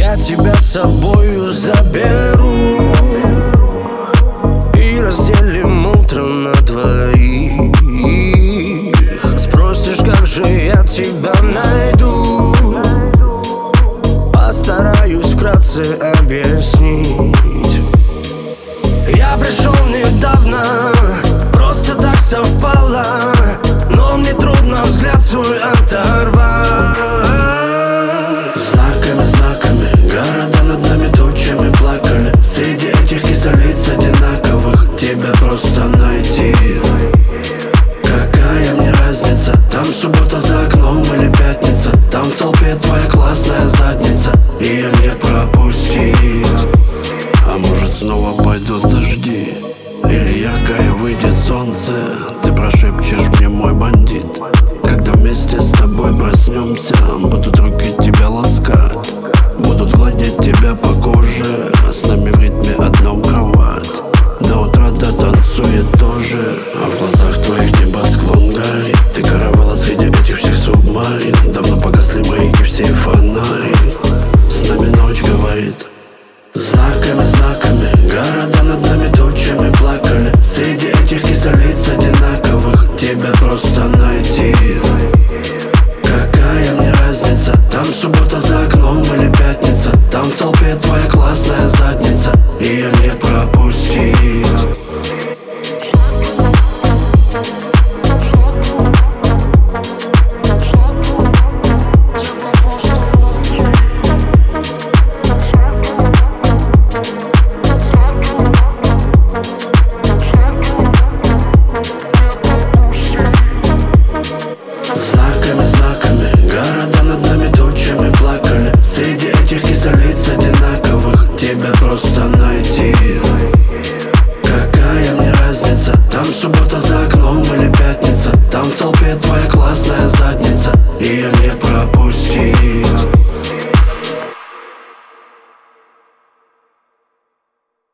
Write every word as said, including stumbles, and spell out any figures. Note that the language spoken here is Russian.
я тебя с собою заберу и разделим утро на двоих. Спросишь, как же я тебя найду, постараюсь вкратце объяснить. Я пришел недавно, просто так совпало, но мне трудно взгляд свой оторвать. Знаками, знаками, города над нами тучами плакали. Среди этих кислиц одинаковых тебя просто найти. Какая мне разница, там суббота за окном или пятница, там в толпе твоя классная задница, ее не пропустить. А может снова пойдут дожди, или яркое выйдет солнце. Ты прошепчешь мне, мой бандит, когда вместе с тобой проснемся. Будут руки тебя ласкать, будут гладить тебя по коже, а с нами в ритме одном кровать. До утра дотанцует тоже, а в глазах твоих небосклон горит. Ты каравала среди этих всех субмарин, давно погасли маяки, все фонари. С нами ночь говорит. Знаками, знаками, города над нами тучами плакали. Среди этих кислиц одинаковых тебя просто найти. Какая мне разница, там суббота за окном или пятница, там в толпе твоя классная задница, ее не пропустить. Знаками, знаками, города над нами тучами плакали. Среди этих кислиц одинаковых тебя просто найти. Какая мне разница, там суббота за окном или пятница, там в толпе твоя классная задница, ее не пропустить.